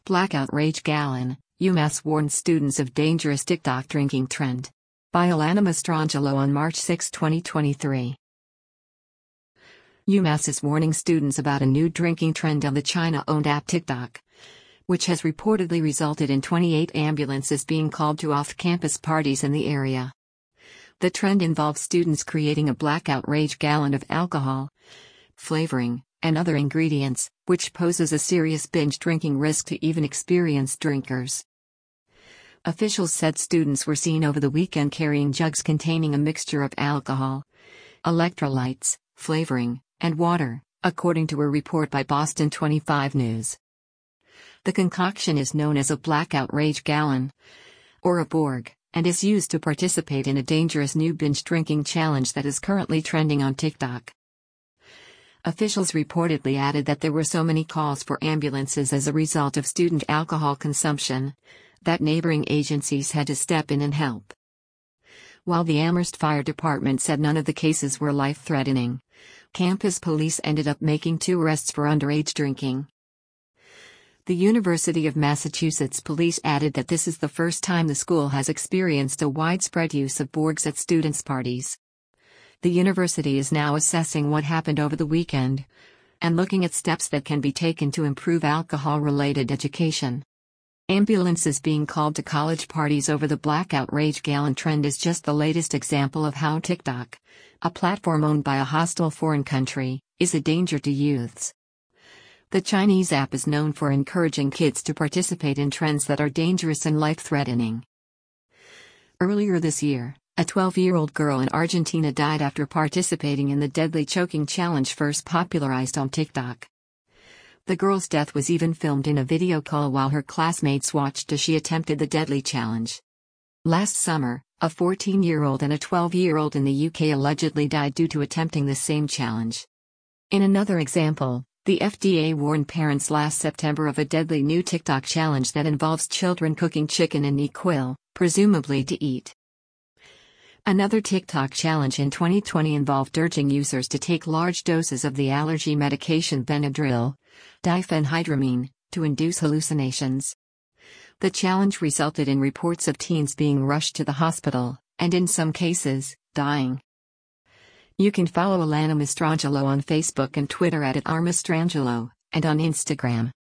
Blackout Rage Gallon, UMass warns students of dangerous TikTok drinking trend. By Alana Mastrangelo on March 6, 2023. UMass is warning students about a new drinking trend on the China-owned app TikTok, which has reportedly resulted in 28 ambulances being called to off-campus parties in the area. The trend involves students creating a blackout rage gallon of alcohol, flavoring, and other ingredients, which poses a serious binge drinking risk to even experienced drinkers. Officials said students were seen over the weekend carrying jugs containing a mixture of alcohol, electrolytes, flavoring, and water, according to a report by Boston 25 News. The concoction is known as a blackout rage gallon, or a Borg, and is used to participate in a dangerous new binge drinking challenge that is currently trending on TikTok. Officials reportedly added that there were so many calls for ambulances as a result of student alcohol consumption that neighboring agencies had to step in and help. While the Amherst Fire Department said none of the cases were life-threatening, campus police ended up making 2 arrests for underage drinking. The University of Massachusetts police added that this is the first time the school has experienced a widespread use of Borgs at students' parties. The university is now assessing what happened over the weekend and looking at steps that can be taken to improve alcohol-related education. Ambulances being called to college parties over the blackout rage gallon trend is just the latest example of how TikTok, a platform owned by a hostile foreign country, is a danger to youths. The Chinese app is known for encouraging kids to participate in trends that are dangerous and life-threatening. Earlier this year, a 12-year-old girl in Argentina died after participating in the deadly choking challenge first popularized on TikTok. The girl's death was even filmed in a video call while her classmates watched as she attempted the deadly challenge. Last summer, a 14-year-old and a 12-year-old in the UK allegedly died due to attempting the same challenge. In another example, the FDA warned parents last September of a deadly new TikTok challenge that involves children cooking chicken in NyQuil, presumably to eat. Another TikTok challenge in 2020 involved urging users to take large doses of the allergy medication Benadryl, diphenhydramine, to induce hallucinations. The challenge resulted in reports of teens being rushed to the hospital, and in some cases, dying. You can follow Alana Mastrangelo on Facebook and Twitter @rmastrangelo, and on Instagram.